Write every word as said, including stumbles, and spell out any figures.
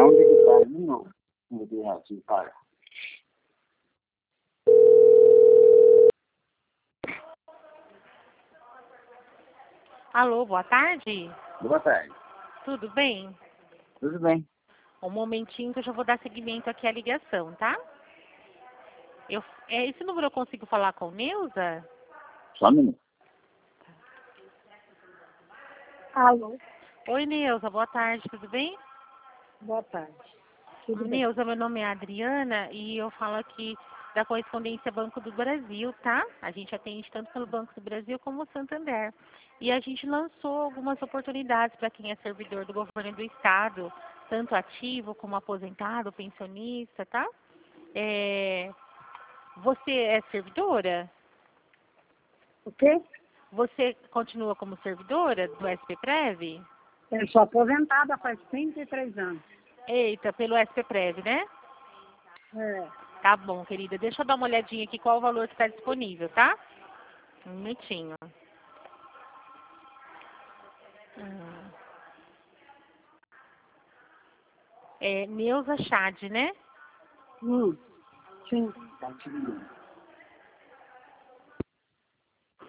onde ele está de novo. Vou tirar aqui, para. Alô, boa tarde. Boa tarde. Tudo bem? Tudo bem. Um momentinho que eu já vou dar seguimento aqui à ligação, tá? Eu, é, esse número eu consigo falar com Neuza? Só um minuto. Alô, Oi, Neuza, boa tarde, tudo bem? boa tarde. Tudo bem? Neuza, meu nome é Adriana e eu falo aqui da Correspondência Banco do Brasil, tá? A gente atende tanto pelo Banco do Brasil como o Santander. E a gente lançou algumas oportunidades para quem é servidor do governo do estado, tanto ativo como aposentado, pensionista, tá? É, Você é servidora? O quê? Você continua como servidora do S P Prev? Eu sou aposentada faz trinta e três anos. Eita, pelo S P Prev, né? É. Tá bom, querida. Deixa eu dar uma olhadinha aqui qual o valor que está disponível, tá? Um minutinho. Hum. É Neuza Chad, né? Hum, sim. Tá te ligando.